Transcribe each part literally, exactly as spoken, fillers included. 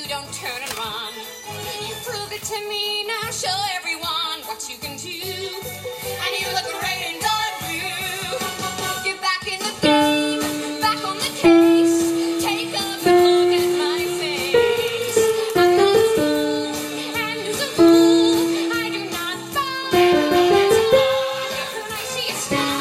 don't turn and run. You proved it to me, now show everyone what you can do. And you look great in dark blue. Get back in the game, back on the case. Take a good look at my face. I'm not a fool, and as a fool, I do not fall. When I see a star,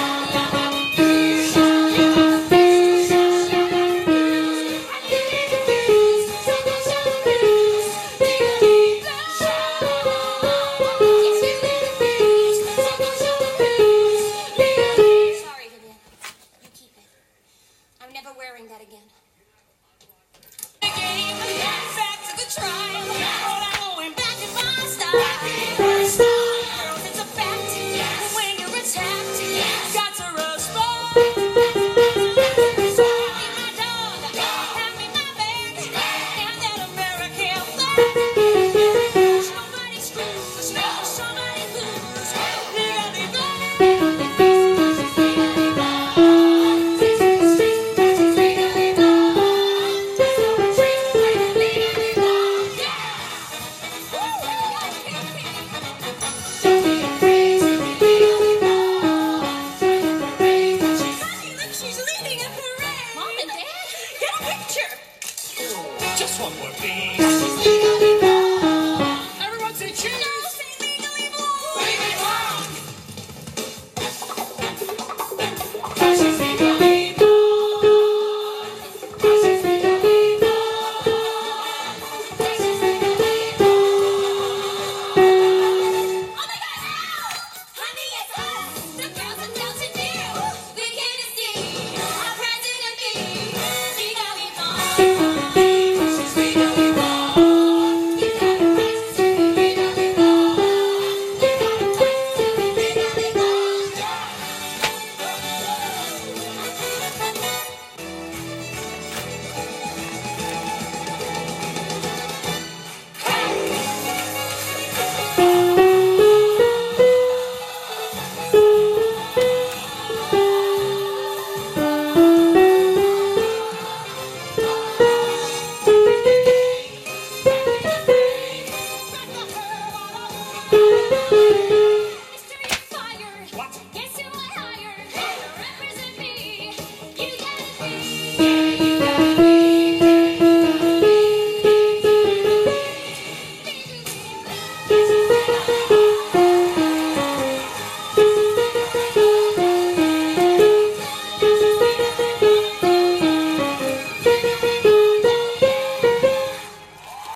I'm never wearing that again. Again, back to the trial. But I'm going back in my style. Girls, it's a fact. When you're attacked, got to respond. Hand me my dog, hand me my bag, and that American flag. Somebody screws, somebody lose. Legally she's leading a parade. Mom and Dad, get a picture. Just one more thing.